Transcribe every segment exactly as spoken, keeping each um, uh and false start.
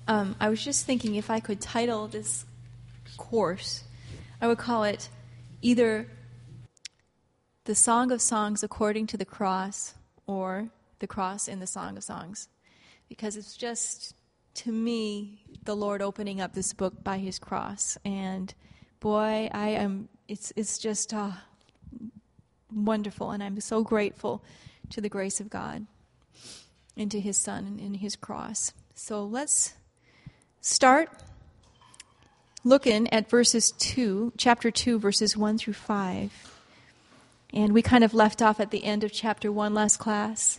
Um, I was just thinking if I could title this course, I would call it either The Song of Songs According to the Cross or The Cross in the Song of Songs. Because it's just, to me, the Lord opening up this book by his cross. And boy, I am, it's it's just uh, wonderful. And I'm so grateful to the grace of God and to his Son and his cross. So let's start looking at verses two, chapter two, verses one through five. And we kind of left off at the end of chapter one last class.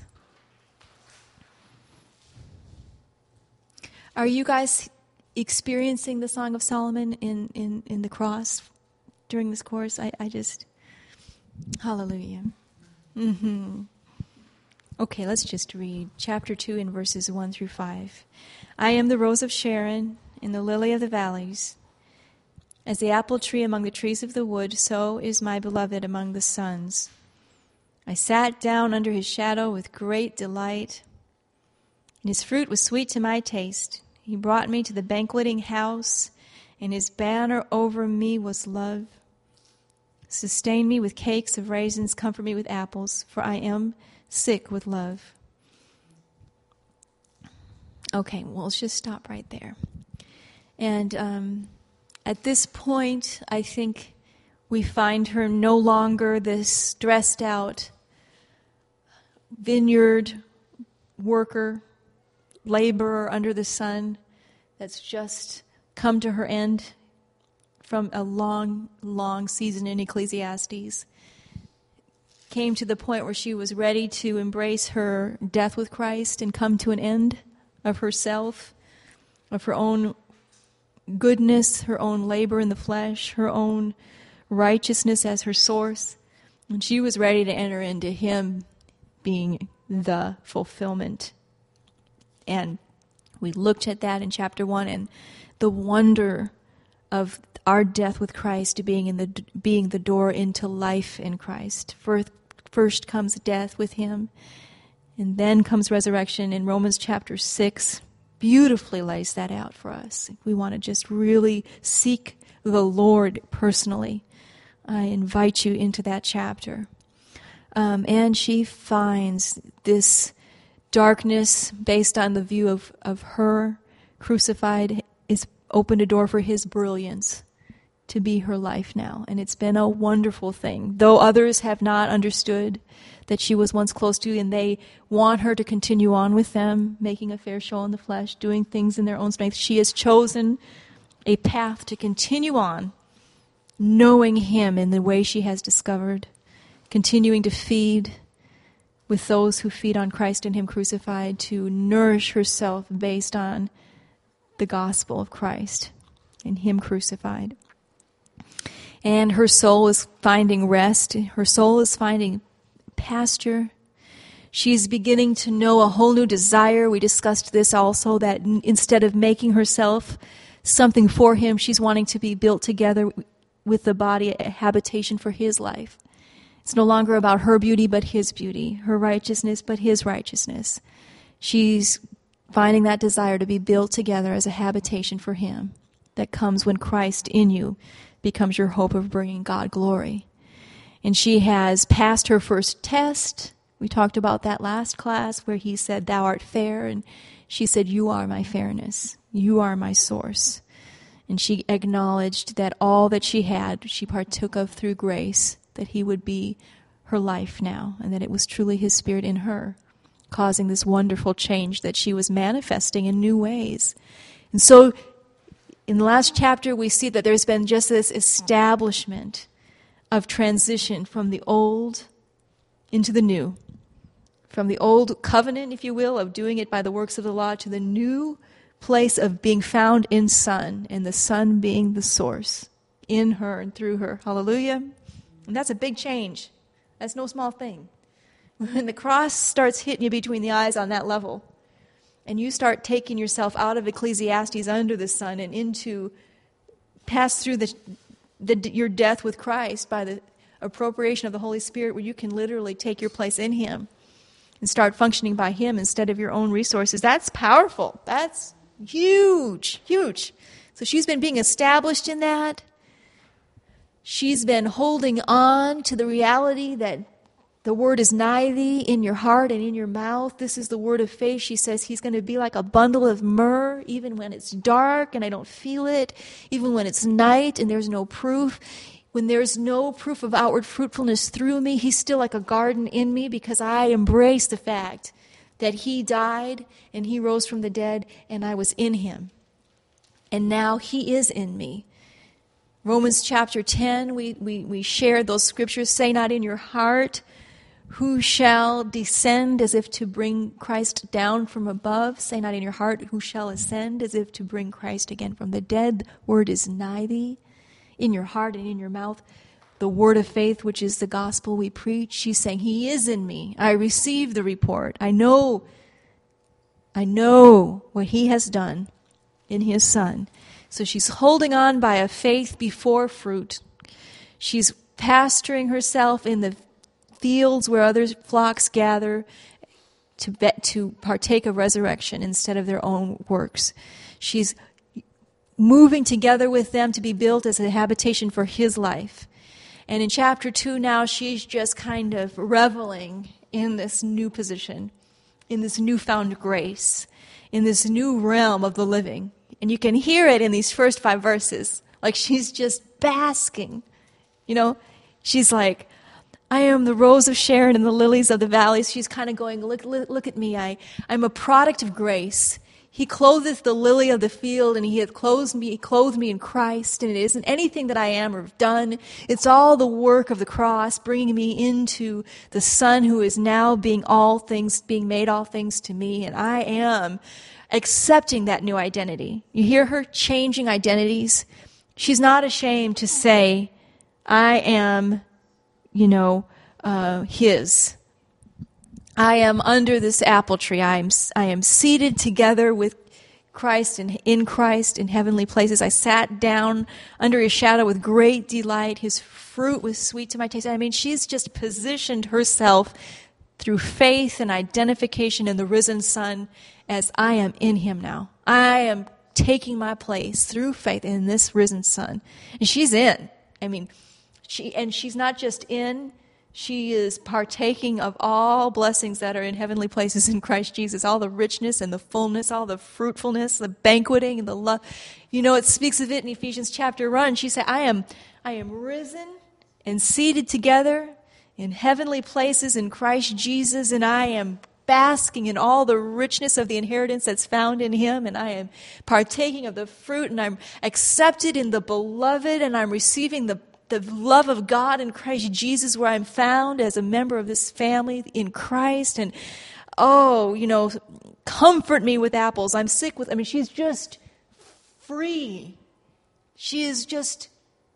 Are you guys experiencing the Song of Solomon in, in, in the cross during this course? I, I just, hallelujah. Mm-hmm. Okay, let's just read chapter two in verses one through five. I am the rose of Sharon and the lily of the valleys. As the apple tree among the trees of the wood, so is my beloved among the sons. I sat down under his shadow with great delight, and his fruit was sweet to my taste. He brought me to the banqueting house, and his banner over me was love. Sustain me with cakes of raisins, comfort me with apples, for I am sick with love. Okay, well, let's just stop right there. And um, at this point, I think we find her no longer this dressed out vineyard worker, laborer under the sun that's just come to her end from a long, long season in Ecclesiastes. Came to the point where she was ready to embrace her death with Christ and come to an end of herself, of her own goodness, her own labor in the flesh, her own righteousness as her source. And she was ready to enter into him being the fulfillment. And we looked at that in chapter one and the wonder of our death with Christ being in the being the door into life in Christ. First, first comes death with him, and then comes resurrection. In Romans chapter six, beautifully lays that out for us. We want to just really seek the Lord personally. I invite you into that chapter. Um, and she finds this darkness based on the view of, of her crucified is opened a door for his brilliance to be her life now. And it's been a wonderful thing. Though others have not understood that she was once close to, and they want her to continue on with them, making a fair show in the flesh, doing things in their own strength, she has chosen a path to continue on, knowing him in the way she has discovered, continuing to feed with those who feed on Christ and him crucified, to nourish herself based on the gospel of Christ and him crucified. And her soul is finding rest. Her soul is finding pasture. She's beginning to know a whole new desire. We discussed this also, that instead of making herself something for him, she's wanting to be built together with the body, a habitation for his life. It's no longer about her beauty, but his beauty, her righteousness, but his righteousness. She's finding that desire to be built together as a habitation for him that comes when Christ in you becomes your hope of bringing God glory. And she has passed her first test. We talked about that last class where he said, "Thou art fair," and she said, "You are my fairness. You are my source." And she acknowledged that all that she had, she partook of through grace, that he would be her life now, and that it was truly his Spirit in her, causing this wonderful change that she was manifesting in new ways. And so in the last chapter, we see that there's been just this establishment of transition from the old into the new, from the old covenant, if you will, of doing it by the works of the law, to the new place of being found in Son, and the Son being the source in her and through her. Hallelujah. And that's a big change. That's no small thing. When the cross starts hitting you between the eyes on that level, and you start taking yourself out of Ecclesiastes under the sun and into, pass through the, the your death with Christ by the appropriation of the Holy Spirit, where you can literally take your place in him and start functioning by him instead of your own resources. That's powerful. That's Huge, huge. So she's been being established in that. She's been holding on to the reality that the word is nigh thee, in your heart and in your mouth. This is the word of faith. She says he's going to be like a bundle of myrrh, even when it's dark and I don't feel it, even when it's night and there's no proof. When there's no proof of outward fruitfulness through me, he's still like a garden in me, because I embrace the fact that he died and he rose from the dead and I was in him. And now he is in me. Romans chapter ten, we, we, we shared those scriptures. Say not in your heart, who shall descend as if to bring Christ down from above? Say not in your heart, who shall ascend as if to bring Christ again from the dead? Word is nigh thee, in your heart and in your mouth. The word of faith, which is the gospel we preach. She's saying, he is in me. I receive the report. I know, I know what he has done in his son. So she's holding on by a faith before fruit. She's pasturing herself in the fields where other flocks gather to bet, to partake of resurrection instead of their own works. She's moving together with them to be built as a habitation for his life. And in chapter two now, she's just kind of reveling in this new position, in this newfound grace, in this new realm of the living. And you can hear it in these first five verses. Like she's just basking. You know, she's like, I am the rose of Sharon and the lilies of the valleys. She's kind of going, look, look, look at me. I, I'm a product of grace. He clotheth the lily of the field, and he hath clothed me, clothed me in Christ. And it isn't anything that I am or have done. It's all the work of the cross, bringing me into the Son who is now being all things, being made all things to me. And I am accepting that new identity. You hear her changing identities? She's not ashamed to say, I am, you know, uh, his. I am under this apple tree. I am I am seated together with Christ and in Christ in heavenly places. I sat down under his shadow with great delight. His fruit was sweet to my taste. I mean, she's just positioned herself through faith and identification in the risen Son as I am in him now. I am taking my place through faith in this risen Son. And she's in. I mean, she and she's not just in, she is partaking of all blessings that are in heavenly places in Christ Jesus, all the richness and the fullness, all the fruitfulness, the banqueting and the love. You know, it speaks of it in Ephesians chapter one. She said, I am, I am risen and seated together in heavenly places in Christ Jesus, and I am basking in all the richness of the inheritance that's found in him, and I am partaking of the fruit, and I'm accepted in the beloved, and I'm receiving the the love of God in Christ Jesus, where I'm found as a member of this family in Christ. And, oh, you know, comfort me with apples. I'm sick with, I mean, she's just free. She is just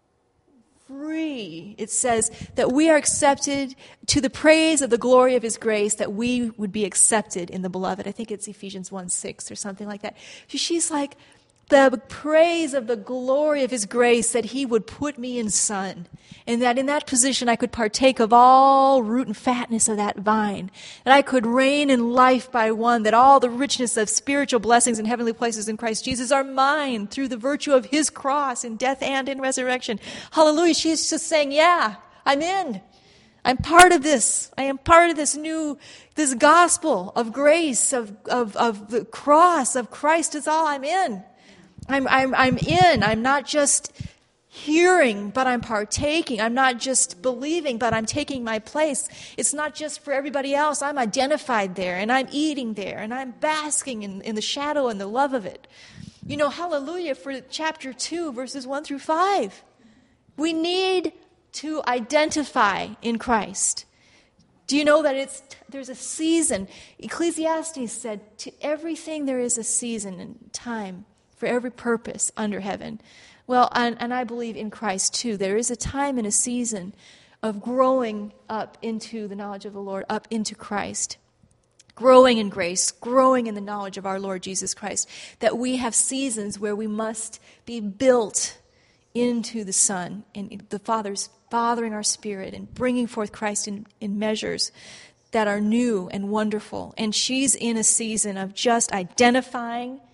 free. It says that we are accepted to the praise of the glory of his grace, that we would be accepted in the beloved. I think it's Ephesians one six or something like that. She's like, the praise of the glory of his grace, that he would put me in Son, and that in that position I could partake of all root and fatness of that vine, that I could reign in life by one, that all the richness of spiritual blessings in heavenly places in Christ Jesus are mine through the virtue of his cross in death and in resurrection. Hallelujah. She's just saying, yeah, I'm in. I'm part of this. I am part of this new, this gospel of grace, of, of, of the cross, of Christ is all. I'm in. I'm, I'm, I'm in. I'm not just hearing, but I'm partaking. I'm not just believing, but I'm taking my place. It's not just for everybody else. I'm identified there, and I'm eating there, and I'm basking in, in the shadow and the love of it. You know, hallelujah for chapter two, verses one through five. We need to identify in Christ. Do you know that it's there's a season? Ecclesiastes said, to everything there is a season and time, for every purpose under heaven. Well, and, and I believe in Christ too. There is a time and a season of growing up into the knowledge of the Lord, up into Christ. Growing in grace, growing in the knowledge of our Lord Jesus Christ. That we have seasons where we must be built into the Son, and the Father's fathering our spirit and bringing forth Christ in, in measures that are new and wonderful. And she's in a season of just identifying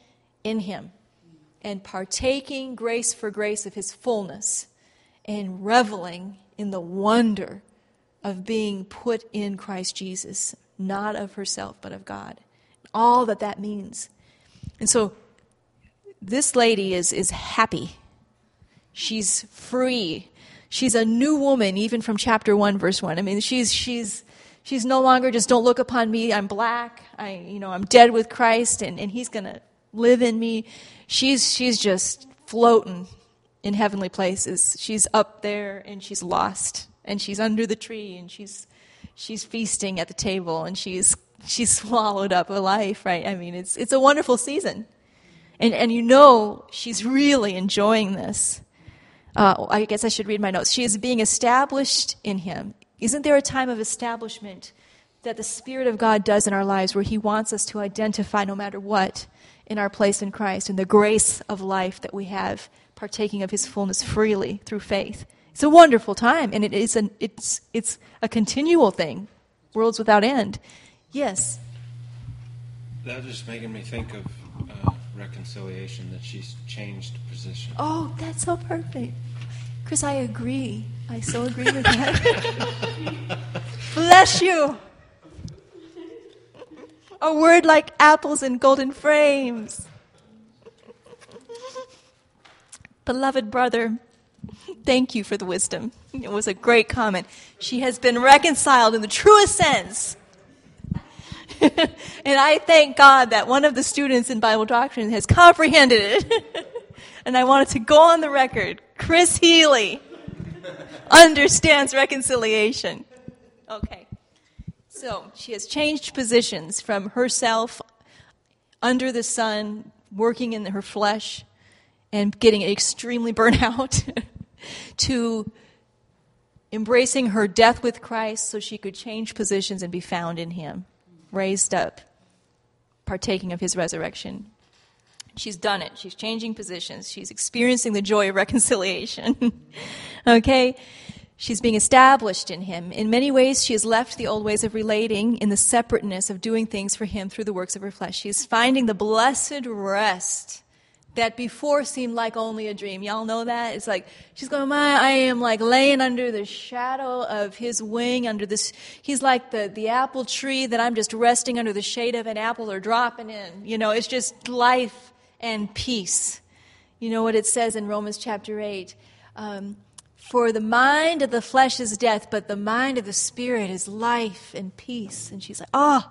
in him and partaking grace for grace of his fullness and reveling in the wonder of being put in Christ Jesus, not of herself, but of God. All that that means. And so this lady is, is happy. She's free. She's a new woman, even from chapter one, verse one. I mean, she's she's she's no longer just, don't look upon me, I'm black, I you know, I'm dead with Christ, and, and he's gonna live in me. She's she's just floating in heavenly places. She's up there and she's lost. And she's under the tree and she's she's feasting at the table and she's she's swallowed up a life, right? I mean, it's it's a wonderful season. And and you know she's really enjoying this. Uh, I guess I should read my notes. She is being established in him. Isn't there a time of establishment that the Spirit of God does in our lives where he wants us to identify, no matter what, in our place in Christ and the grace of life that we have, partaking of his fullness freely through faith? It's a wonderful time, and it is an, it's it's a continual thing, worlds without end. Yes? That is making me think of uh, reconciliation, that she's changed position. Oh, that's so perfect. Chris, I agree. I so agree with that. Bless you. A word like apples in golden frames. Beloved brother, thank you for the wisdom. It was a great comment. She has been reconciled in the truest sense. And I thank God that one of the students in Bible doctrine has comprehended it. And I wanted to go on the record. Chris Healy understands reconciliation. Okay. So she has changed positions from herself under the sun, working in her flesh, and getting extremely burnt out, to embracing her death with Christ so she could change positions and be found in him, raised up, partaking of his resurrection. She's done it. She's changing positions. She's experiencing the joy of reconciliation. Okay? She's being established in him. In many ways, she has left the old ways of relating in the separateness of doing things for him through the works of her flesh. She's finding the blessed rest that before seemed like only a dream. Y'all know that? It's like, she's going, my, I am like laying under the shadow of his wing, under this, he's like the, the apple tree that I'm just resting under the shade of, an apple are dropping in. You know, it's just life and peace. You know what it says in Romans chapter eight? Um, For the mind of the flesh is death, but the mind of the Spirit is life and peace. And she's like, oh,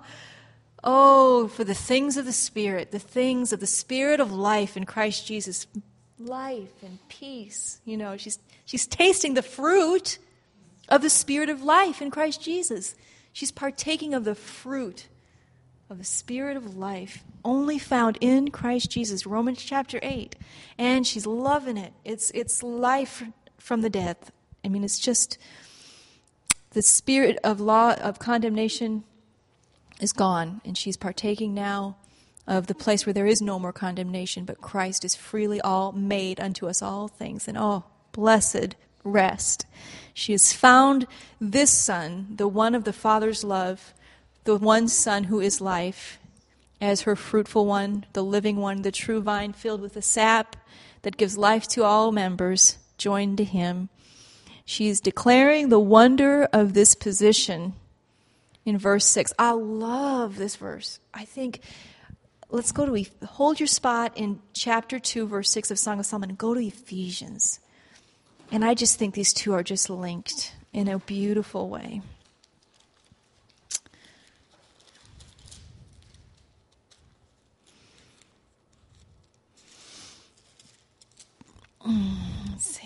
Oh, for the things of the Spirit, the things of the Spirit of life in Christ Jesus, life and peace. You know, she's she's tasting the fruit of the Spirit of life in Christ Jesus. She's partaking of the fruit of the Spirit of life, only found in Christ Jesus, Romans chapter eight. And she's loving it. It's it's life from the death. I mean, it's just the spirit of law, of condemnation is gone, and she's partaking now of the place where there is no more condemnation, but Christ is freely all made unto us all things. And oh, blessed rest. She has found this Son, the one of the Father's love, the one Son who is life, as her fruitful one, the living one, the true vine filled with the sap that gives life to all members, joined to him. She's declaring the wonder of this position in verse six. I love this verse. I think, let's go to, hold your spot in chapter two, verse six of Song of Solomon, and go to Ephesians. And I just think these two are just linked in a beautiful way. Let's see.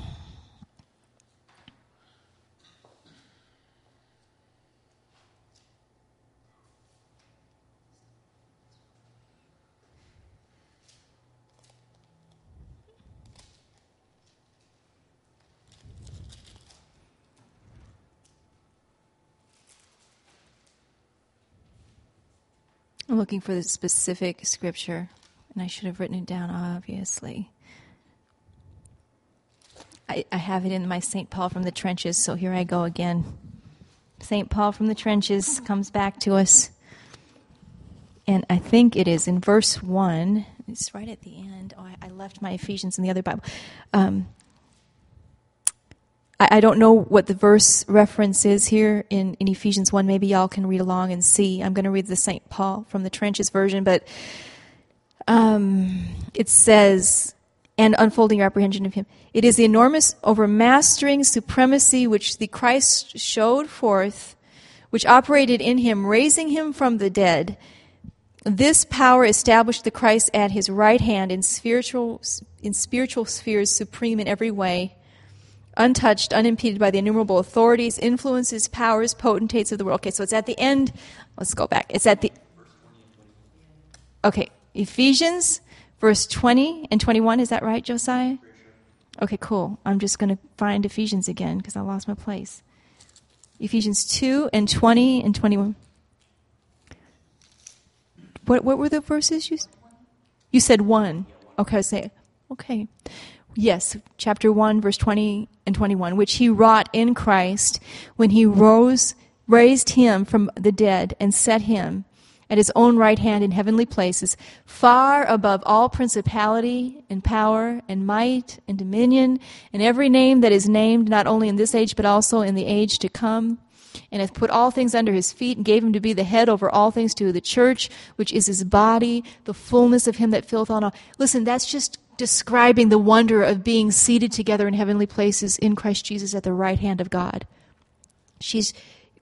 I'm looking for the specific scripture, and I should have written it down, obviously. I, I have it in my Saint Paul from the Trenches, so here I go again. Saint Paul from the Trenches comes back to us, and I think it is in verse one. it's right at the end. Oh, I, I left my Ephesians in the other Bible. Um, I, I don't know what the verse reference is here in, in Ephesians one. Maybe y'all can read along and see. I'm going to read the Saint Paul from the Trenches version, but um, it says, and unfolding your apprehension of him. It is the enormous overmastering supremacy which the Christ showed forth, which operated in him, raising him from the dead. This power established the Christ at his right hand in spiritual in spiritual spheres, supreme in every way, untouched, unimpeded by the innumerable authorities, influences, powers, potentates of the world. Okay, so it's at the end. Let's go back. It's at the... Okay, Ephesians, verse twenty and twenty-one. Is that right, Josiah? Okay, cool. I'm just going to find Ephesians again because I lost my place. Ephesians two and twenty and twenty-one. What what were the verses you You said one. Okay, say okay. Yes, chapter one, verse twenty and twenty-one, which he wrought in Christ when he rose, raised him from the dead and set him at his own right hand in heavenly places, far above all principality and power and might and dominion and every name that is named, not only in this age but also in the age to come, and hath put all things under his feet and gave him to be the head over all things to the church, which is his body, the fullness of him that filleth all in all. Listen, that's just describing the wonder of being seated together in heavenly places in Christ Jesus at the right hand of God. She's,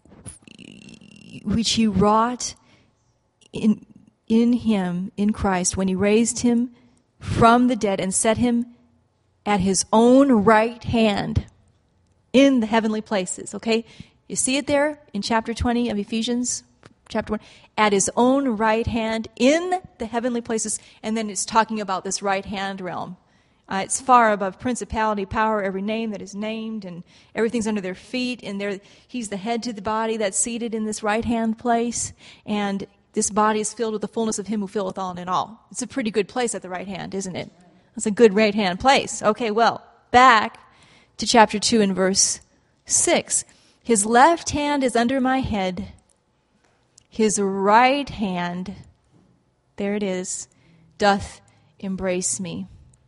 which he wrought in, in him, in Christ, when he raised him from the dead and set him at his own right hand in the heavenly places, okay? You see it there in chapter twenty of Ephesians, chapter one, at his own right hand in the heavenly places, and then it's talking about this right hand realm. Uh, it's far above principality, power, every name that is named, and everything's under their feet, and there he's the head to the body that's seated in this right hand place, and this body is filled with the fullness of him who filleth all in all. It's a pretty good place at the right hand, isn't it? It's a good right hand place. Okay, well, back to chapter two and verse six. His left hand is under my head. His right hand, there it is, doth embrace me.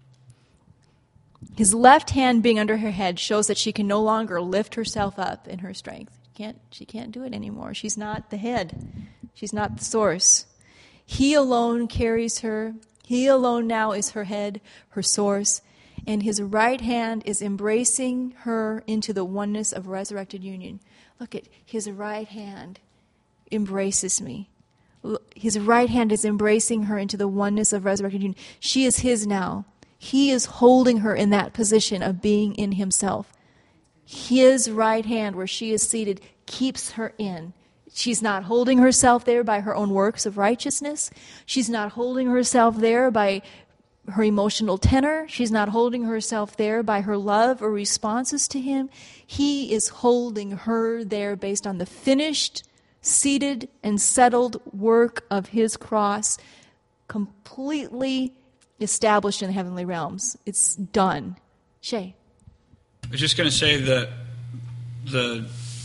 His left hand being under her head shows that she can no longer lift herself up in her strength. She can't, she can't do it anymore. She's not the head. She's not the source. He alone carries her. He alone now is her head, her source. And his right hand is embracing her into the oneness of resurrected union. Look at his right hand embraces me. His right hand is embracing her into the oneness of resurrected union. She is his now. He is holding her in that position of being in himself. His right hand, where she is seated, keeps her in. She's not holding herself there by her own works of righteousness. She's not holding herself there by her emotional tenor. She's not holding herself there by her love or responses to him. He is holding her there based on the finished, seated, and settled work of his cross, completely established in the heavenly realms. It's done. Shay. I was just going to say that the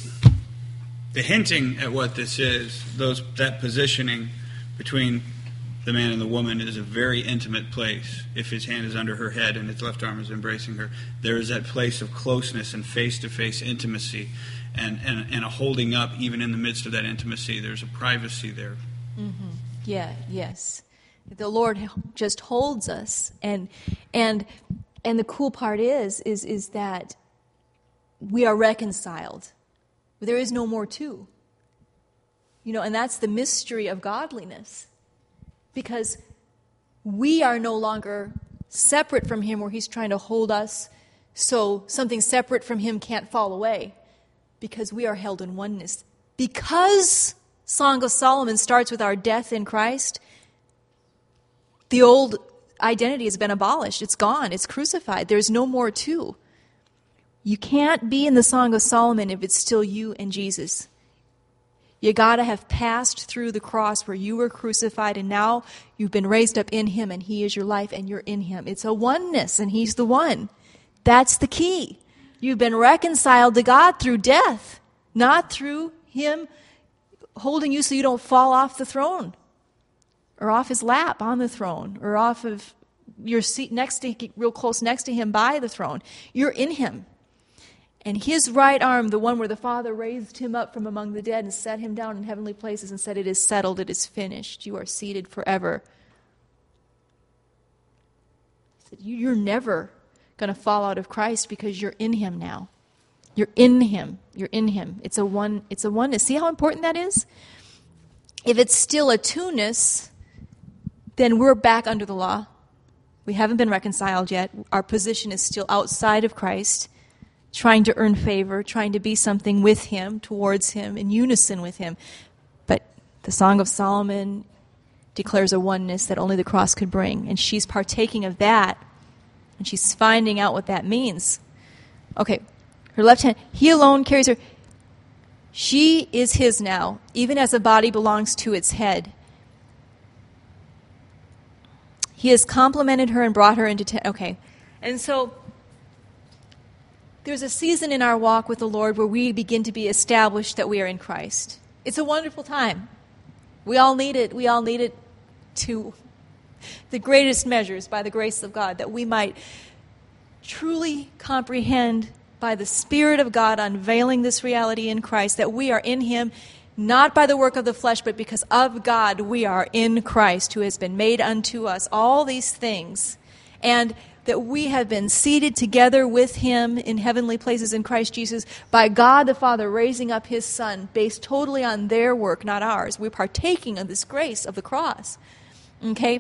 the hinting at what this is, those that positioning between the man and the woman is a very intimate place. If his hand is under her head and his left arm is embracing her, there is that place of closeness and face-to-face intimacy and, and, and a holding up even in the midst of that intimacy. There's a privacy there. Mm-hmm. Yeah, yes. The Lord just holds us. And and and the cool part is, is, is that we are reconciled. There is no more two. You know, and that's the mystery of godliness. Because we are no longer separate from him where he's trying to hold us so something separate from him can't fall away. Because we are held in oneness. Because Song of Solomon starts with our death in Christ, the old identity has been abolished. It's gone. It's crucified. There's no more two. You can't be in the Song of Solomon if it's still you and Jesus. You got to have passed through the cross where you were crucified and now you've been raised up in him and he is your life and you're in him. It's a oneness and he's the one. That's the key. You've been reconciled to God through death, not through him holding you so you don't fall off the throne. or off his lap on the throne, or off of your seat next to, real close next to him by the throne. You're in him. And his right arm, the one where the Father raised him up from among the dead and set him down in heavenly places and said, "It is settled, it is finished. You are seated forever." He said, "You're never going to fall out of Christ because you're in him now. You're in him. You're in him." It's a one. It's a oneness. See how important that is? If it's still a two-ness, then we're back under the law. We haven't been reconciled yet. Our position is still outside of Christ, trying to earn favor, trying to be something with him, towards him, in unison with him. But the Song of Solomon declares a oneness that only the cross could bring. And she's partaking of that, and she's finding out what that means. Okay, her left hand, he alone carries her. She is his now, even as a body belongs to its head. He has complemented her and brought her into... Te- okay, and so... there's a season in our walk with the Lord where we begin to be established that we are in Christ. It's a wonderful time. We all need it. We all need it to the greatest measures by the grace of God, that we might truly comprehend by the Spirit of God unveiling this reality in Christ, that we are in him, not by the work of the flesh, but because of God we are in Christ, who has been made unto us all these things. And that we have been seated together with him in heavenly places in Christ Jesus by God the Father raising up his Son based totally on their work, not ours. We're partaking of this grace of the cross. Okay?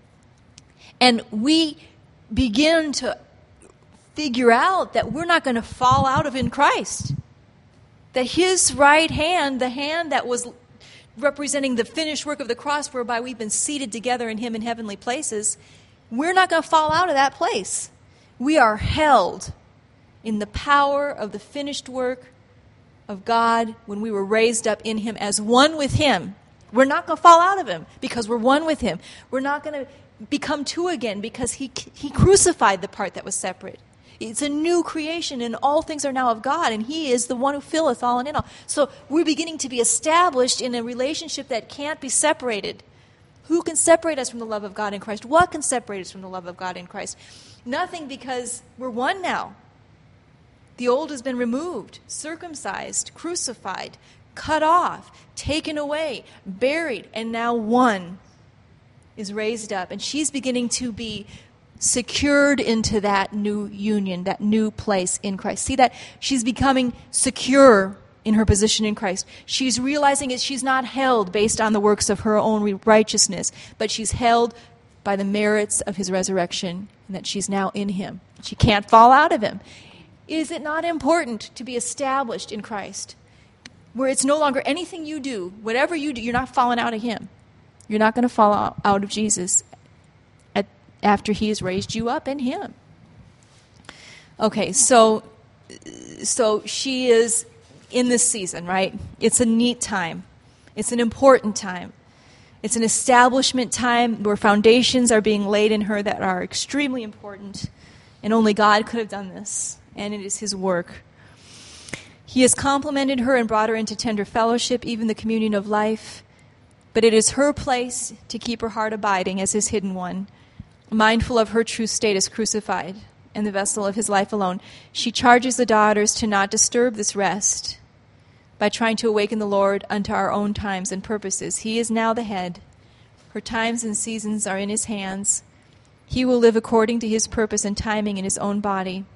And we begin to figure out that we're not going to fall out of in Christ. That his right hand, the hand that was representing the finished work of the cross whereby we've been seated together in him in heavenly places, we're not going to fall out of that place. We are held in the power of the finished work of God when we were raised up in him as one with him. We're not going to fall out of him because we're one with him. We're not going to become two again because he he crucified the part that was separate. It's a new creation, and all things are now of God, and he is the one who filleth all and in all. So we're beginning to be established in a relationship that can't be separated. Who can separate us from the love of God in Christ? What can separate us from the love of God in Christ? Nothing, because we're one now. The old has been removed, circumcised, crucified, cut off, taken away, buried, and now one is raised up. And she's beginning to be secured into that new union, that new place in Christ. See that? She's becoming secure in her position in Christ. She's realizing that she's not held based on the works of her own righteousness, but she's held by the merits of his resurrection, and that she's now in him. She can't fall out of him. Is it not important to be established in Christ, where it's no longer anything you do, whatever you do, you're not falling out of him. You're not going to fall out of Jesus at, after he has raised you up in him. Okay, so so she is in this season, right? It's a neat time. It's an important time. It's an establishment time where foundations are being laid in her that are extremely important, and only God could have done this, and it is his work. He has complimented her and brought her into tender fellowship, even the communion of life, but it is her place to keep her heart abiding as his hidden one, mindful of her true state as crucified and the vessel of his life alone. She charges the daughters to not disturb this rest by trying to awaken the Lord unto our own times and purposes. He is now the head. Her times and seasons are in his hands. He will live according to his purpose and timing in his own body,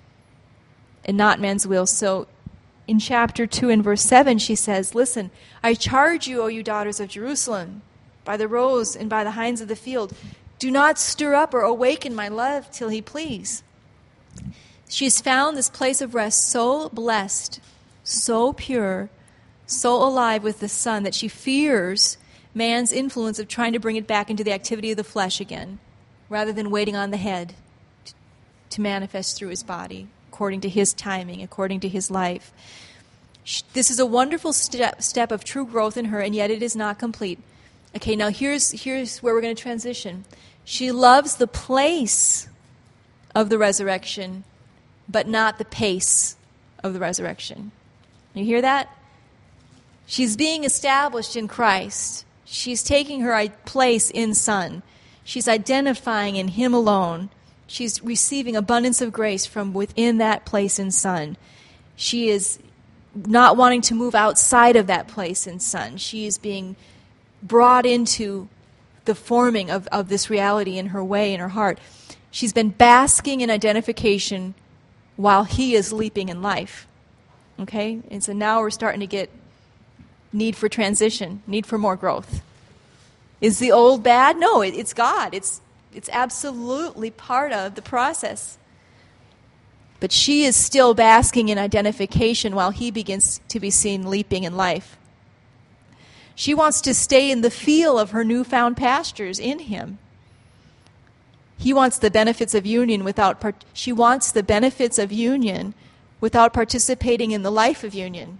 and not man's will. So in chapter two and verse seven, she says, listen, I charge you, O you daughters of Jerusalem, by the roes and by the hinds of the field, do not stir up or awaken my love till he please. She has found this place of rest so blessed, so pure, so alive with the Son, that she fears man's influence of trying to bring it back into the activity of the flesh again, rather than waiting on the head to manifest through his body, according to his timing, according to his life. This is a wonderful step, step of true growth in her, and yet it is not complete. Okay, now here's, here's where we're going to transition. She loves the place of the resurrection, but not the pace of the resurrection. You hear that? She's being established in Christ. She's taking her place in Son. She's identifying in Him alone. She's receiving abundance of grace from within that place in Son. She is not wanting to move outside of that place in Son. She is being brought into the forming of, of this reality in her way, in her heart. She's been basking in identification while He is leaping in life. Okay? And so now we're starting to get need for transition, need for more growth. Is the old bad? No, it, it's God. It's, it's absolutely part of the process. But she is still basking in identification while He begins to be seen leaping in life. She wants to stay in the feel of her newfound pastures in Him. He wants the benefits of union without part- she wants the benefits of union without participating in the life of union.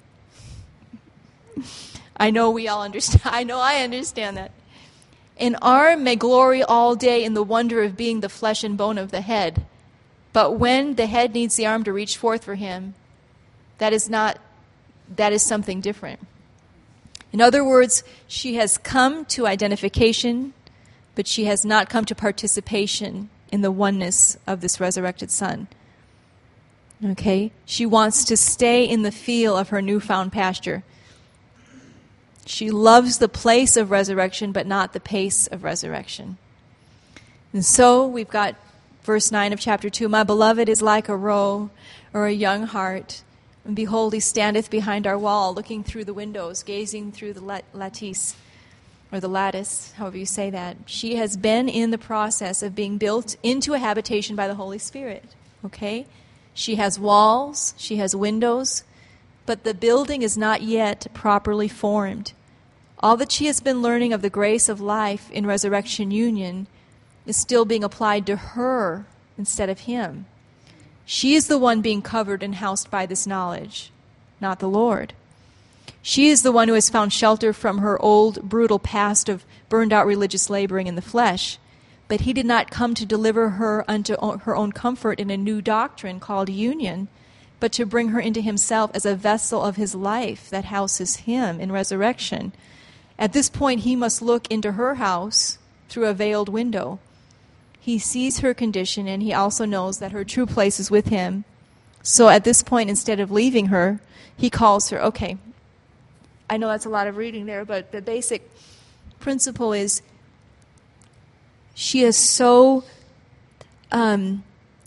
I know we all understand. I know I understand that. An arm may glory all day in the wonder of being the flesh and bone of the head, but when the head needs the arm to reach forth for him, that is not, that is something different. In other words, she has come to identification, but she has not come to participation in the oneness of this resurrected Son. Okay? She wants to stay in the feel of her newfound pasture. She loves the place of resurrection, but not the pace of resurrection. And so we've got verse nine of chapter two. My beloved is like a roe or a young hart. And behold, he standeth behind our wall, looking through the windows, gazing through the lat- lattice, or the lattice, however you say that. She has been in the process of being built into a habitation by the Holy Spirit. Okay? She has walls, she has windows, but the building is not yet properly formed. All that she has been learning of the grace of life in resurrection union is still being applied to her instead of him. She is the one being covered and housed by this knowledge, not the Lord. She is the one who has found shelter from her old, brutal past of burned-out religious laboring in the flesh. But he did not come to deliver her unto her own comfort in a new doctrine called union, but to bring her into himself as a vessel of his life that houses him in resurrection. At this point, he must look into her house through a veiled window. He sees her condition, and he also knows that her true place is with him. So at this point, instead of leaving her, he calls her. Okay, I know that's a lot of reading there, but the basic principle is she has so um,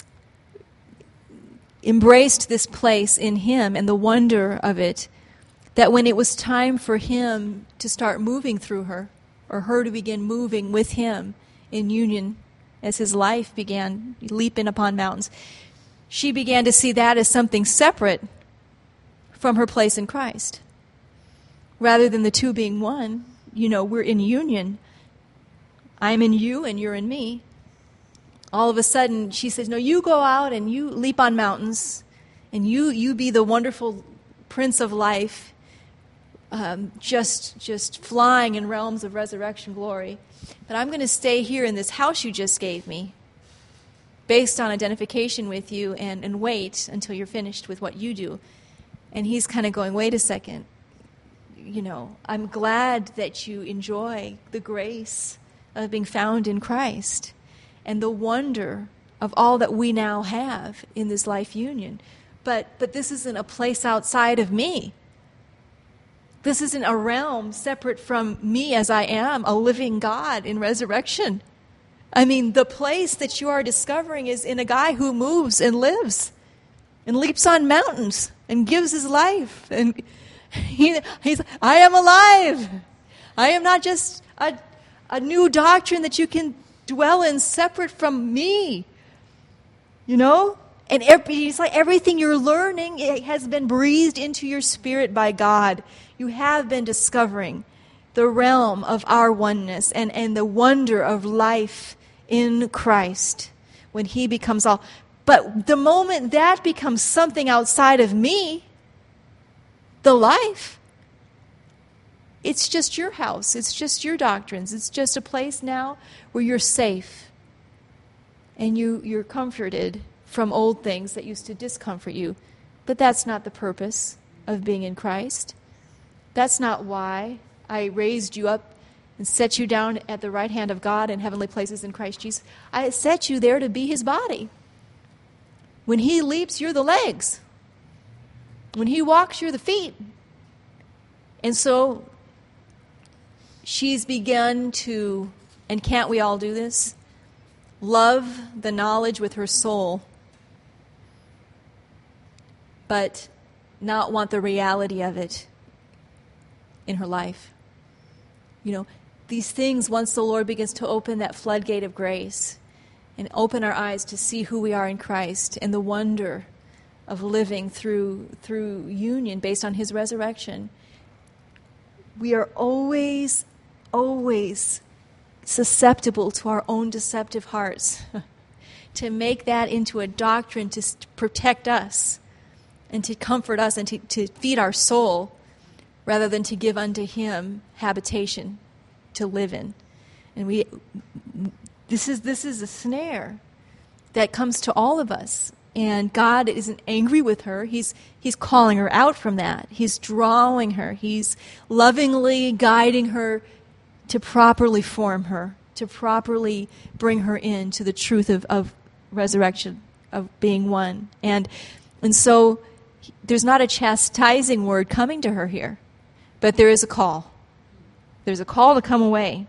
embraced this place in him and the wonder of it that when it was time for him to start moving through her, or her to begin moving with him in union as his life began leaping upon mountains, she began to see that as something separate from her place in Christ. Rather than the two being one, you know, we're in union. I'm in you and you're in me. All of a sudden, she says, no, you go out and you leap on mountains, and you, you be the wonderful Prince of Life, um, just, just flying in realms of resurrection glory. But I'm going to stay here in this house you just gave me, based on identification with you, and, and wait until you're finished with what you do. And he's kind of going, wait a second. You know, I'm glad that you enjoy the grace of being found in Christ and the wonder of all that we now have in this life union. But but this isn't a place outside of me. This isn't a realm separate from me as I am, a living God in resurrection. I mean, the place that you are discovering is in a guy who moves and lives and leaps on mountains and gives his life. And he, he's, I am alive. I am not just a, a new doctrine that you can dwell in separate from me. You know? And every, it's like everything you're learning, it has been breathed into your spirit by God. You have been discovering the realm of our oneness and, and the wonder of life in Christ when he becomes all. But the moment that becomes something outside of me, the life, it's just your house. It's just your doctrines. It's just a place now where you're safe and you, you're comforted from old things that used to discomfort you. But that's not the purpose of being in Christ. That's not why I raised you up and set you down at the right hand of God in heavenly places in Christ Jesus. I set you there to be his body. When he leaps, you're the legs. When he walks, you're the feet. And so she's begun to, and can't we all do this? Love the knowledge with her soul, but not want the reality of it in her life. You know, these things, once the Lord begins to open that floodgate of grace and open our eyes to see who we are in Christ and the wonder of living through through union based on his resurrection, we are always, always susceptible to our own deceptive hearts to make that into a doctrine to protect us and to comfort us and to, to feed our soul rather than to give unto him habitation to live in. And we this is this is a snare that comes to all of us. And God isn't angry with her. He's he's calling her out from that. He's drawing her. He's lovingly guiding her to properly form her, to properly bring her into the truth of, of resurrection, of being one. And and so there's not a chastising word coming to her here, but there is a call. There's a call to come away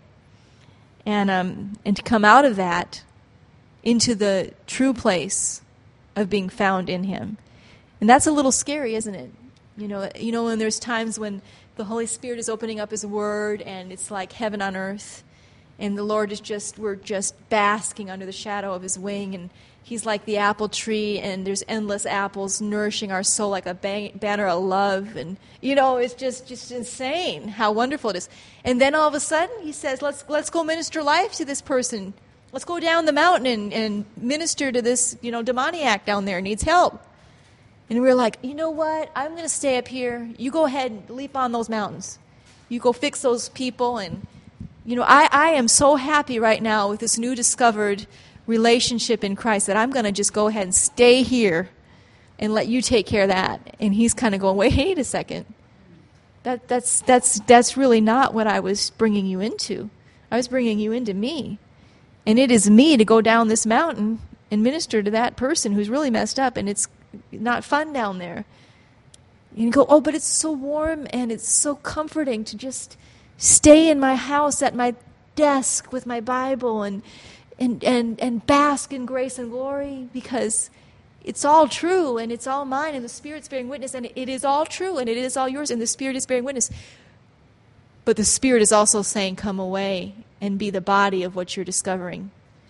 and um, and to come out of that into the true place of being found in him. And that's a little scary, isn't it? You know, you know, when there's times when the Holy Spirit is opening up his word and it's like heaven on earth, and the Lord is just, we're just basking under the shadow of his wing, and he's like the apple tree, and there's endless apples nourishing our soul like a bang, banner of love. And, you know, it's just, just insane how wonderful it is. And then all of a sudden he says, let's, let's go minister life to this person. Let's go down the mountain and, and minister to this, you know, demoniac down there, needs help. And we're like, you know what? I'm going to stay up here. You go ahead and leap on those mountains. You go fix those people. And, you know, I, I am so happy right now with this new discovered relationship in Christ that I'm going to just go ahead and stay here and let you take care of that. And he's kind of going, wait a second. That, that's, that's, that's really not what I was bringing you into. I was bringing you into me. And it is me to go down this mountain and minister to that person who's really messed up, and it's not fun down there. And you go, oh, but it's so warm and it's so comforting to just stay in my house at my desk with my Bible and and, and, and bask in grace and glory, because it's all true and it's all mine, and the Spirit's bearing witness, and it is all true and it is all yours, and the Spirit is bearing witness. But the Spirit is also saying, come away and be the body of what you're discovering.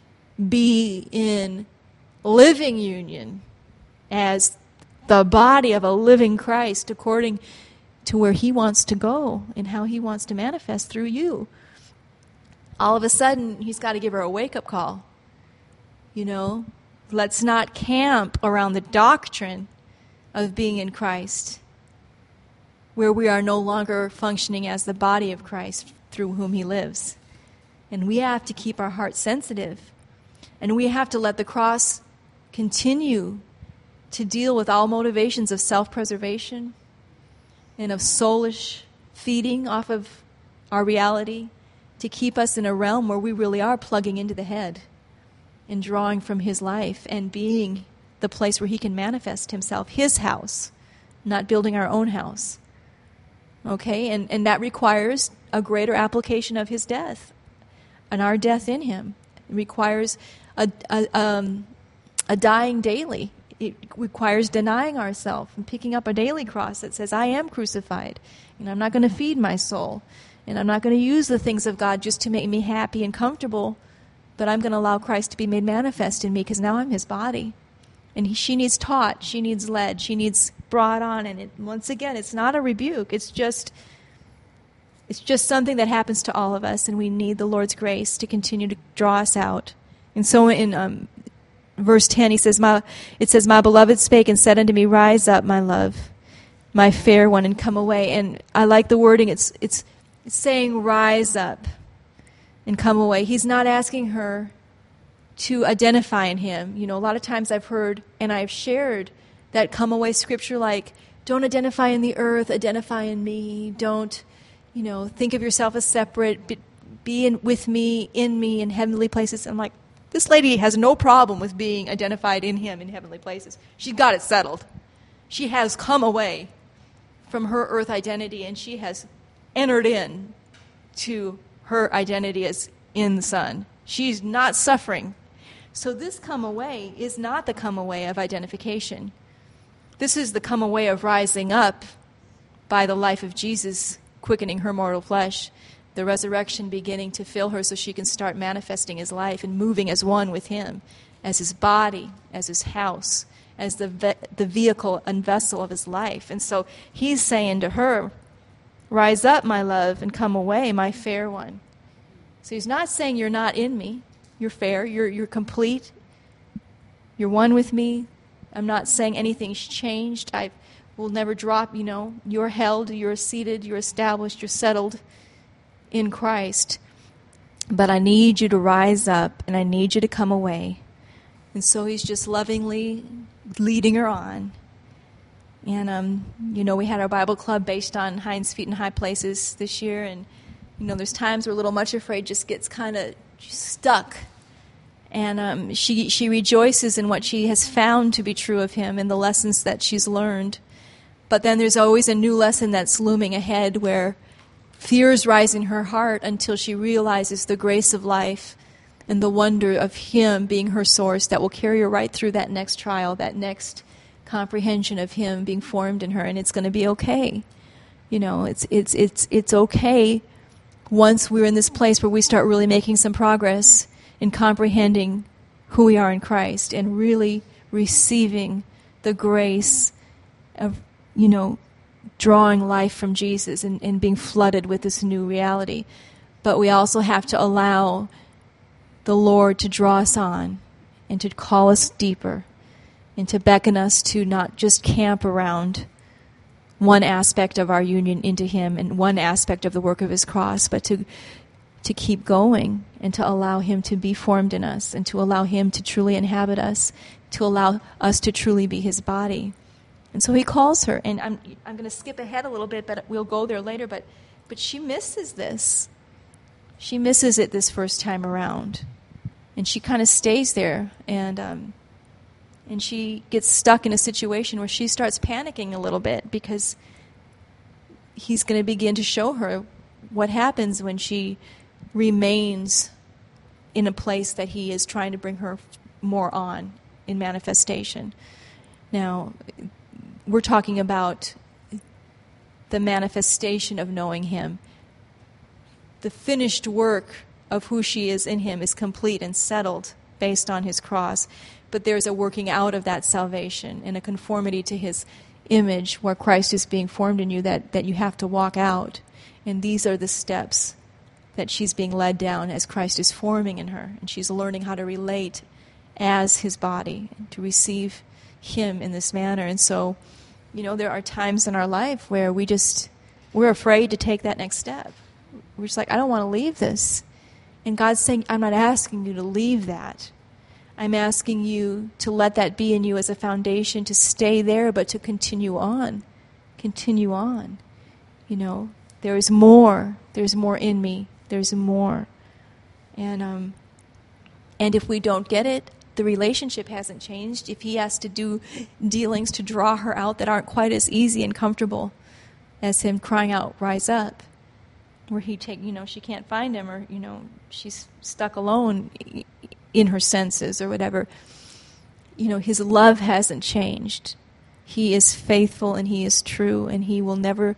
Be in living union as the body of a living Christ according to where he wants to go and how he wants to manifest through you. All of a sudden, he's got to give her a wake-up call. You know, let's not camp around the doctrine of being in Christ, where we are no longer functioning as the body of Christ through whom he lives. And we have to keep our hearts sensitive. And we have to let the cross continue to deal with all motivations of self-preservation and of soulish feeding off of our reality, to keep us in a realm where we really are plugging into the head and drawing from his life and being the place where he can manifest himself, his house, not building our own house. Okay? And, and that requires a greater application of his death and our death in him. It requires a, a, um, a dying daily. It requires denying ourselves and picking up a daily cross that says, I am crucified, and I'm not going to feed my soul, and I'm not going to use the things of God just to make me happy and comfortable, but I'm going to allow Christ to be made manifest in me, because now I'm his body. And he, she needs taught, she needs led, she needs brought on, and it, once again, it's not a rebuke. It's just, it's just something that happens to all of us, and we need the Lord's grace to continue to draw us out. And so in um, verse ten, he says, "My," it says, "My beloved spake and said unto me, Rise up, my love, my fair one, and come away." And I like the wording. It's it's, it's saying, rise up and come away. He's not asking her to identify in him. You know, a lot of times I've heard and I've shared that come away scripture like, don't identify in the earth, identify in me. Don't, you know, think of yourself as separate. be in, with me, in me, in heavenly places. I'm like, this lady has no problem with being identified in him in heavenly places. She's got it settled. She has come away from her earth identity, and she has entered in to her identity as in the Son. She's not suffering. So this come away is not the come away of identification. This is the come away of rising up by the life of Jesus quickening her mortal flesh, the resurrection beginning to fill her so she can start manifesting his life and moving as one with him, as his body, as his house, as the ve- the vehicle and vessel of his life. And so he's saying to her, rise up, my love, and come away, my fair one. So he's not saying you're not in me. You're fair. You're you're complete. You're one with me. I'm not saying anything's changed. I will never drop, you know. You're held, you're seated, you're established, you're settled in Christ. But I need you to rise up, and I need you to come away. And so he's just lovingly leading her on. And, um, you know, we had our Bible club based on Hinds' Feet in High Places this year. And, you know, there's times where Little Much Afraid just gets kind of stuck. And um, she she rejoices in what she has found to be true of him and the lessons that she's learned. But then there's always a new lesson that's looming ahead where fears rise in her heart until she realizes the grace of life and the wonder of him being her source that will carry her right through that next trial, that next comprehension of him being formed in her, and it's going to be okay. You know, it's it's it's it's okay once we're in this place where we start really making some progress in comprehending who we are in Christ and really receiving the grace of, you know, drawing life from Jesus and, and being flooded with this new reality. But we also have to allow the Lord to draw us on and to call us deeper and to beckon us to not just camp around one aspect of our union into him and one aspect of the work of his cross, but to to keep going and to allow him to be formed in us and to allow him to truly inhabit us, to allow us to truly be his body. And so he calls her, and I'm I'm going to skip ahead a little bit, but we'll go there later, but but she misses this. She misses it this first time around. And she kind of stays there, and um, and she gets stuck in a situation where she starts panicking a little bit because he's going to begin to show her what happens when she remains in a place that he is trying to bring her more on in manifestation. Now, we're talking about the manifestation of knowing him. The finished work of who she is in him is complete and settled based on his cross. But there's a working out of that salvation and a conformity to his image where Christ is being formed in you that, that you have to walk out. And these are the steps that she's being led down as Christ is forming in her. And she's learning how to relate as his body, and to receive him in this manner. And so, you know, there are times in our life where we just, we're afraid to take that next step. We're just like, I don't want to leave this. And God's saying, I'm not asking you to leave that. I'm asking you to let that be in you as a foundation, to stay there, but to continue on. Continue on. You know, there is more. There's more in me. There's more. And um, and if we don't get it, the relationship hasn't changed. If he has to do dealings to draw her out that aren't quite as easy and comfortable as him crying out, rise up, where he take, you know, she can't find him, or, you know, she's stuck alone in her senses or whatever. You know, his love hasn't changed. He is faithful and he is true, and he will never,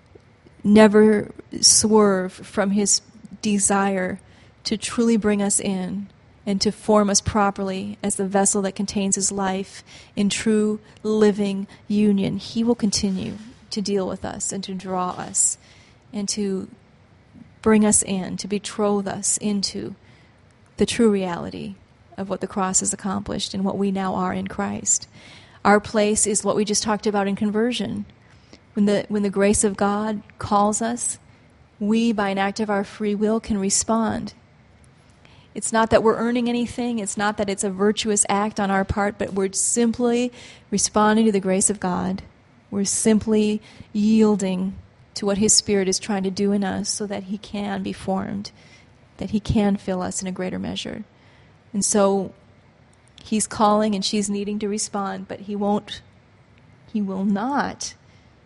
never swerve from his desire to truly bring us in and to form us properly as the vessel that contains his life in true living union. He will continue to deal with us and to draw us and to bring us in, to betroth us into the true reality of what the cross has accomplished and what we now are in Christ. Our place is what we just talked about in conversion. When the when the grace of God calls us, we, by an act of our free will, can respond. It's not that we're earning anything. It's not that it's a virtuous act on our part, but we're simply responding to the grace of God. We're simply yielding to what his Spirit is trying to do in us so that he can be formed that he can fill us in a greater measure. And so he's calling and she's needing to respond, but he won't, he will not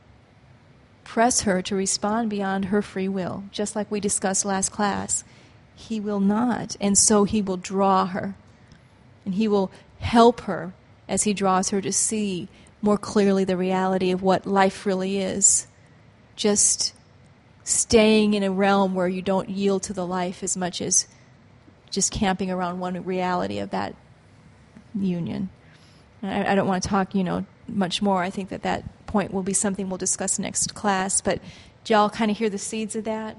press her to respond beyond her free will, just like we discussed last class. He will not. And so he will draw her. And he will help her as he draws her to see more clearly the reality of what life really is. Just staying in a realm where you don't yield to the life as much as just camping around one reality of that union. I, I don't want to talk, you know, much more. I think that that point will be something we'll discuss next class. But do y'all kind of hear the seeds of that?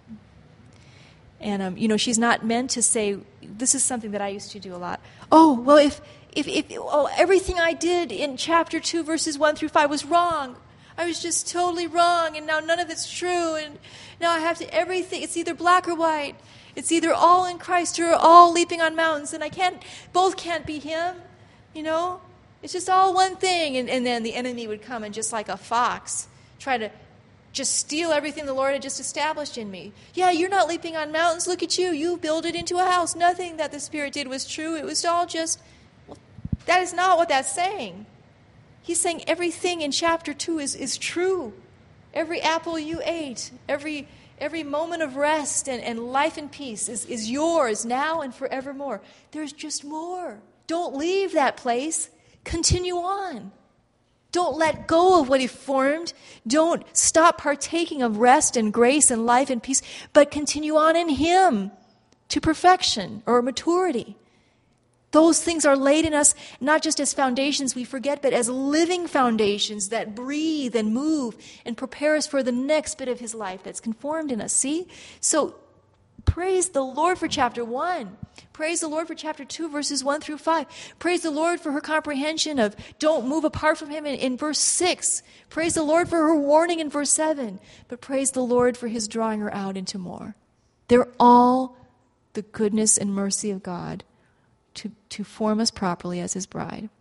And, um, you know, she's not meant to say, this is something that I used to do a lot. Oh, well, if, if, if oh, everything I did in chapter two, verses one through five was wrong. I was just totally wrong, and now none of it's true, and now I have to, everything, it's either black or white. It's either all in Christ or all leaping on mountains, and I can't, both can't be him, you know? It's just all one thing, and, and then the enemy would come and just like a fox try to just steal everything the Lord had just established in me. Yeah, you're not leaping on mountains. Look at you. You build it into a house. Nothing that the Spirit did was true. It was all just, well, that is not what that's saying. He's saying everything in chapter two is, is true. Every apple you ate, every every moment of rest and, and life and peace is, is yours now and forevermore. There's just more. Don't leave that place. Continue on. Don't let go of what he formed. Don't stop partaking of rest and grace and life and peace, but continue on in him to perfection or maturity. Those things are laid in us not just as foundations we forget, but as living foundations that breathe and move and prepare us for the next bit of his life that's conformed in us. See? So praise the Lord for chapter one. Praise the Lord for chapter two, verses one through five. Praise the Lord for her comprehension of don't move apart from him in, in verse six. Praise the Lord for her warning in verse seven. But praise the Lord for his drawing her out into more. They're all the goodness and mercy of God to, to form us properly as his bride.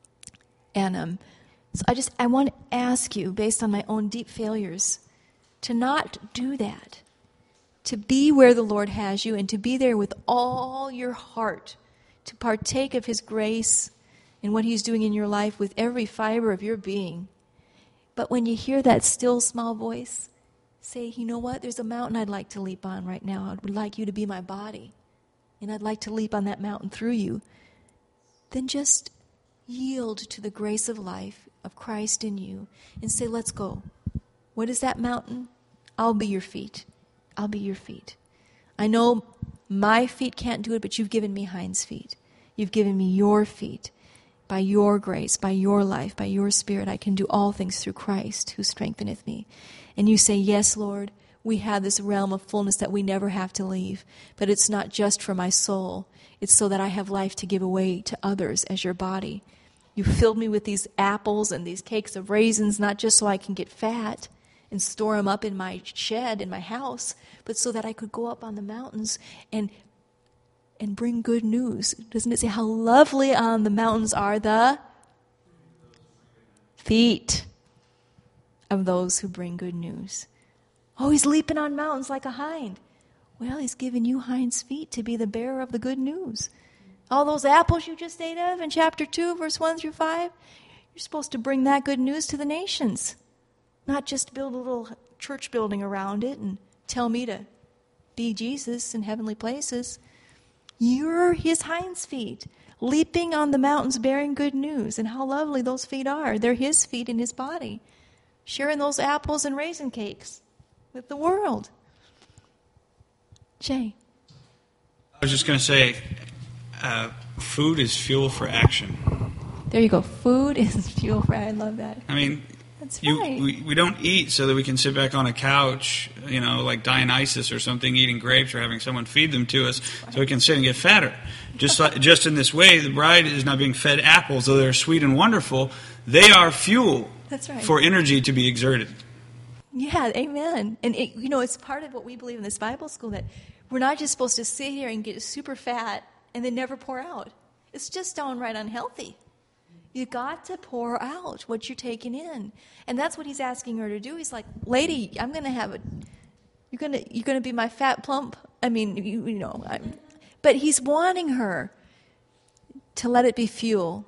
And um, so I just, I want to ask you, based on my own deep failures, to not do that. To be where the Lord has you and to be there with all your heart, to partake of his grace and what he's doing in your life with every fiber of your being. But when you hear that still small voice, say, you know what, there's a mountain I'd like to leap on right now. I would like you to be my body, and I'd like to leap on that mountain through you. Then just yield to the grace of life of Christ in you and say, let's go. What is that mountain? I'll be your feet. I'll be your feet. I know my feet can't do it, but you've given me hinds feet. You've given me your feet. By your grace, by your life, by your Spirit, I can do all things through Christ who strengtheneth me. And you say, yes, Lord, we have this realm of fullness that we never have to leave. But it's not just for my soul. It's so that I have life to give away to others as your body. You filled me with these apples and these cakes of raisins, not just so I can get fat and store them up in my shed, in my house, but so that I could go up on the mountains and and bring good news. Doesn't it say how lovely on the mountains are the feet of those who bring good news? Oh, he's leaping on mountains like a hind. Well, he's given you hinds feet to be the bearer of the good news. All those apples you just ate of in chapter two, verse one through five, you're supposed to bring that good news to the nations. Not just build a little church building around it and tell me to be Jesus in heavenly places. You're his hinds feet, leaping on the mountains bearing good news. And how lovely those feet are. They're his feet in his body, sharing those apples and raisin cakes with the world. Jay. I was just going to say, uh, food is fuel for action. There you go. Food is fuel for action. I love that. I mean, That's you, right. we, we don't eat so that we can sit back on a couch, you know, like Dionysus or something, eating grapes or having someone feed them to us so we can sit and get fatter. Just like, just in this way, the bride is not being fed apples, though they're sweet and wonderful. They are fuel That's right. for energy to be exerted. Yeah, amen. And, it, you know, it's part of what we believe in this Bible school, that we're not just supposed to sit here and get super fat and then never pour out. It's just downright unhealthy. You got to pour out what you're taking in. And that's what he's asking her to do. He's like, lady, I'm going to have a, you're going to, you're going to be my fat, plump I mean, you, you know, I, but he's wanting her to let it be fuel,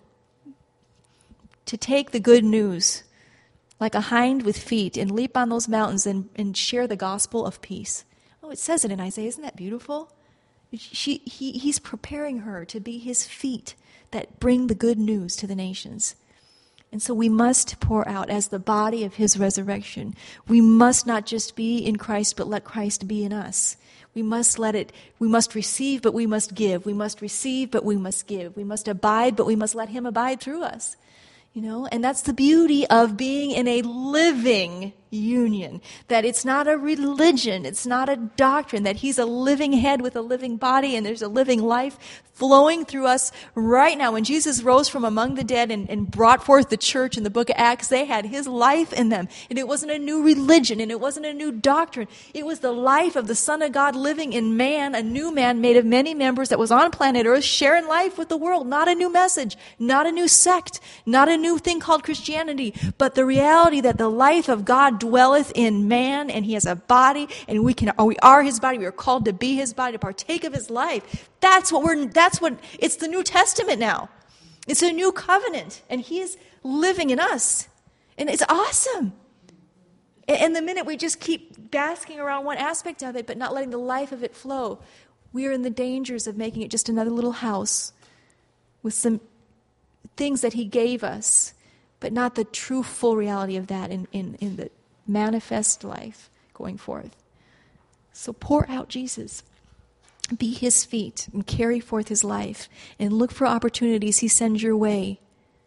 to take the good news like a hind with feet and leap on those mountains and, and share the gospel of peace. Oh, it says it in Isaiah. Isn't that beautiful? She, he, he's preparing her to be his feet that bring the good news to the nations. And so we must pour out as the body of his resurrection. We must not just be in Christ, but let Christ be in us. We must let it, we must receive, but we must give. We must receive, but we must give. We must abide, but we must let him abide through us. You know, and that's the beauty of being in a living union, that it's not a religion, it's not a doctrine, that he's a living head with a living body and there's a living life flowing through us right now. When Jesus rose from among the dead and, and brought forth the church in the book of Acts, they had his life in them. And it wasn't a new religion and it wasn't a new doctrine. It was the life of the Son of God living in man, a new man made of many members that was on planet Earth sharing life with the world. Not a new message, not a new sect, not a new thing called Christianity, but the reality that the life of God dwelleth in man, and he has a body, and we can, we are his body. We are called to be his body, to partake of his life. That's what we're, that's what, it's the New Testament now. It's a new covenant, and he is living in us. And it's awesome. And the minute we just keep basking around one aspect of it, but not letting the life of it flow, we are in the dangers of making it just another little house with some things that he gave us, but not the true full reality of that in, in, in the manifest life going forth. So pour out Jesus. Be his feet and carry forth his life and look for opportunities he sends your way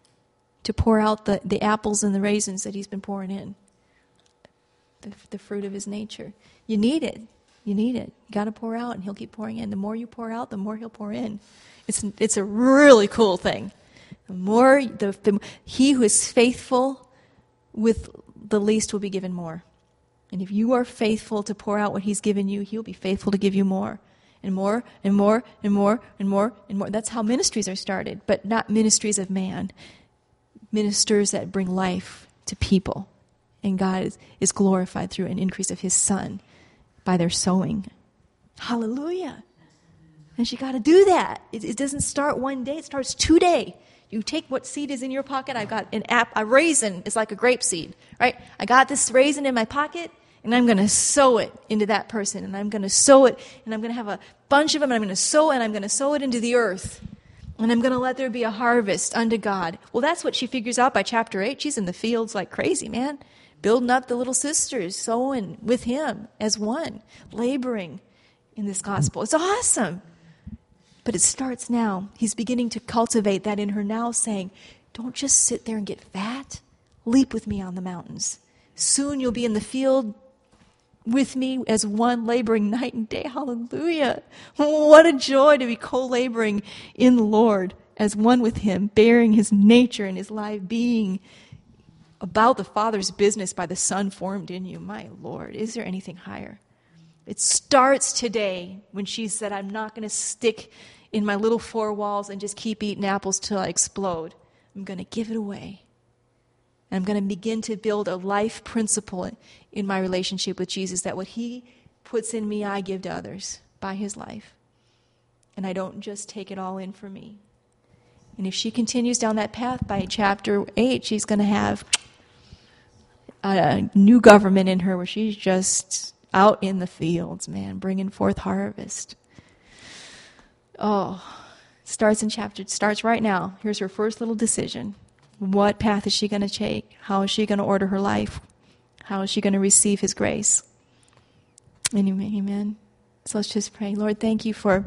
to pour out the, the apples and the raisins that he's been pouring in. The, the fruit of his nature. You need it. You need it. You got to pour out and he'll keep pouring in. The more you pour out, the more he'll pour in. It's, it's a really cool thing. The more, the, the he who is faithful with the least will be given more. And if you are faithful to pour out what he's given you, he'll be faithful to give you more. And more, and more, and more, and more, and more. That's how ministries are started, but not ministries of man. Ministers that bring life to people. And God is, is glorified through an increase of his Son by their sowing. Hallelujah. And you got to do that. It, it doesn't start one day. It starts today. You take what seed is in your pocket. I've got an app, a raisin is like a grape seed, right? I got this raisin in my pocket, and I'm going to sow it into that person, and I'm going to sow it, and I'm going to have a bunch of them, and I'm going to sow, and I'm going to sow it into the earth, and I'm going to let there be a harvest unto God. Well, that's what she figures out by chapter eight. She's in the fields like crazy, man, building up the little sisters, sowing with him as one, laboring in this gospel. It's awesome. But it starts now. He's beginning to cultivate that in her now, saying, don't just sit there and get fat. Leap with me on the mountains. Soon you'll be in the field with me as one, laboring night and day. Hallelujah. What a joy to be co-laboring in the Lord as one with him, bearing his nature and his life, being about the Father's business by the Son formed in you. My Lord, is there anything higher? It starts today when she said, I'm not going to stick in my little four walls and just keep eating apples till I explode. I'm going to give it away. And I'm going to begin to build a life principle in my relationship with Jesus, that what he puts in me, I give to others by his life. And I don't just take it all in for me. And if she continues down that path, by chapter eight, she's going to have a new government in her where she's just out in the fields, man, bringing forth harvest. Oh, starts in chapter, starts right now. Here's her first little decision. What path is she going to take? How is she going to order her life? How is she going to receive his grace? Anyway, amen. So let's just pray. Lord, thank you for,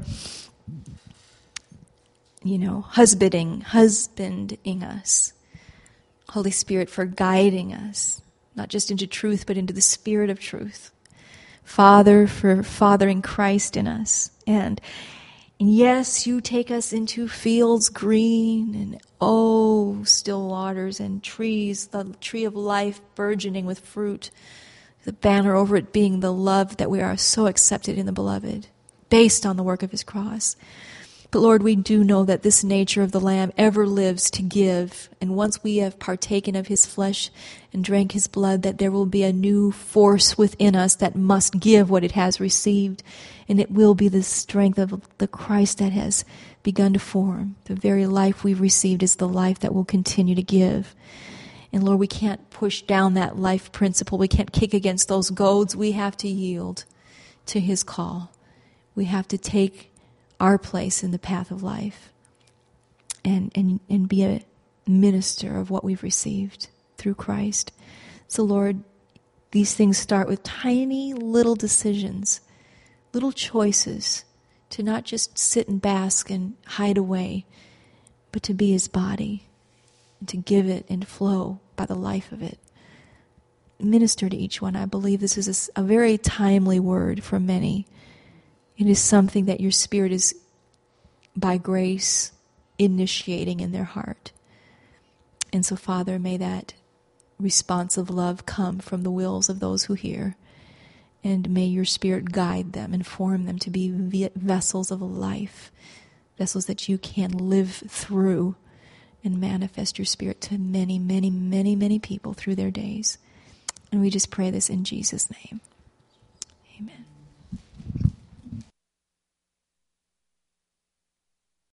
you know, husbanding, husbanding us. Holy Spirit, for guiding us, not just into truth, but into the spirit of truth. Father, for fathering Christ in us. And And yes, you take us into fields green and oh, still waters and trees, the tree of life burgeoning with fruit, the banner over it being the love that we are so accepted in the beloved, based on the work of his cross. But Lord, we do know that this nature of the Lamb ever lives to give. And once we have partaken of his flesh and drank his blood, that there will be a new force within us that must give what it has received. And it will be the strength of the Christ that has begun to form. The very life we've received is the life that will continue to give. And Lord, we can't push down that life principle. We can't kick against those goads. We have to yield to his call. We have to take our place in the path of life and, and, and be a minister of what we've received through Christ. So Lord, these things start with tiny little decisions, little choices to not just sit and bask and hide away, but to be his body, and to give it and flow by the life of it. Minister to each one. I believe this is a, a very timely word for many. It is something that your Spirit is, by grace, initiating in their heart. And so, Father, may that responsive love come from the wills of those who hear. And may your Spirit guide them and form them to be vessels of life, vessels that you can live through and manifest your Spirit to many, many, many, many people through their days. And we just pray this in Jesus' name.